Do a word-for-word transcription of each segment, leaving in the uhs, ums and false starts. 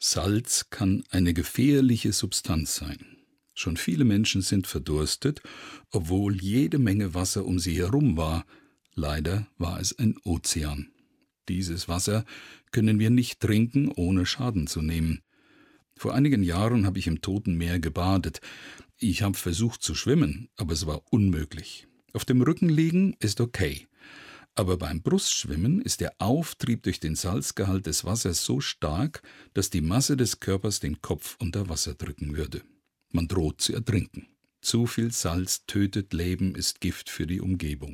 Salz kann eine gefährliche Substanz sein. Schon viele Menschen sind verdurstet, obwohl jede Menge Wasser um sie herum war. Leider war es ein Ozean. Dieses Wasser können wir nicht trinken, ohne Schaden zu nehmen. Vor einigen Jahren habe ich im Toten Meer gebadet. Ich habe versucht zu schwimmen, aber es war unmöglich. Auf dem Rücken liegen ist okay. Aber beim Brustschwimmen ist der Auftrieb durch den Salzgehalt des Wassers so stark, dass die Masse des Körpers den Kopf unter Wasser drücken würde. Man droht zu ertrinken. Zu viel Salz tötet Leben, ist Gift für die Umgebung.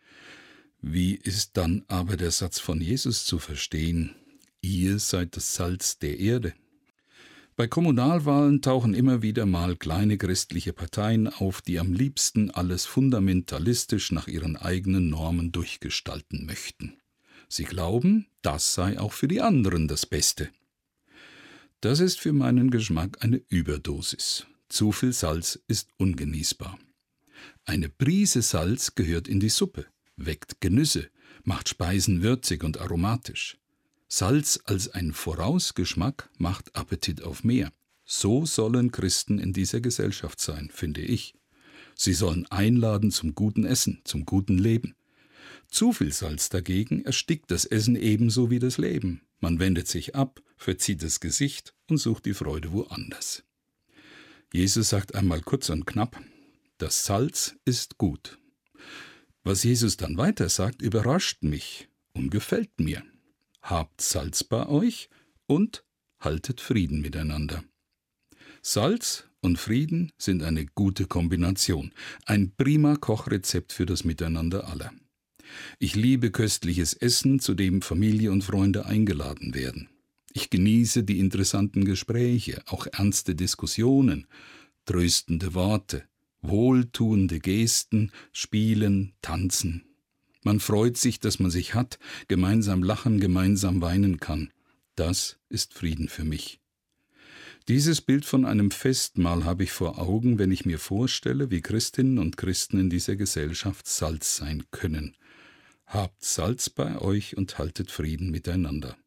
Wie ist dann aber der Satz von Jesus zu verstehen? Ihr seid das Salz der Erde. Bei Kommunalwahlen tauchen immer wieder mal kleine christliche Parteien auf, die am liebsten alles fundamentalistisch nach ihren eigenen Normen durchgestalten möchten. Sie glauben, das sei auch für die anderen das Beste. Das ist für meinen Geschmack eine Überdosis. Zu viel Salz ist ungenießbar. Eine Prise Salz gehört in die Suppe, weckt Genüsse, macht Speisen würzig und aromatisch. Salz als ein Vorausgeschmack macht Appetit auf mehr. So sollen Christen in dieser Gesellschaft sein, finde ich. Sie sollen einladen zum guten Essen, zum guten Leben. Zu viel Salz dagegen erstickt das Essen ebenso wie das Leben. Man wendet sich ab, verzieht das Gesicht und sucht die Freude woanders. Jesus sagt einmal kurz und knapp, das Salz ist gut. Was Jesus dann weiter sagt, überrascht mich und gefällt mir. Habt Salz bei euch und haltet Frieden miteinander. Salz und Frieden sind eine gute Kombination, ein prima Kochrezept für das Miteinander aller. Ich liebe köstliches Essen, zu dem Familie und Freunde eingeladen werden. Ich genieße die interessanten Gespräche, auch ernste Diskussionen, tröstende Worte, wohltuende Gesten, Spielen, Tanzen. Man freut sich, dass man sich hat, gemeinsam lachen, gemeinsam weinen kann. Das ist Frieden für mich. Dieses Bild von einem Festmahl habe ich vor Augen, wenn ich mir vorstelle, wie Christinnen und Christen in dieser Gesellschaft Salz sein können. Habt Salz bei euch und haltet Frieden miteinander.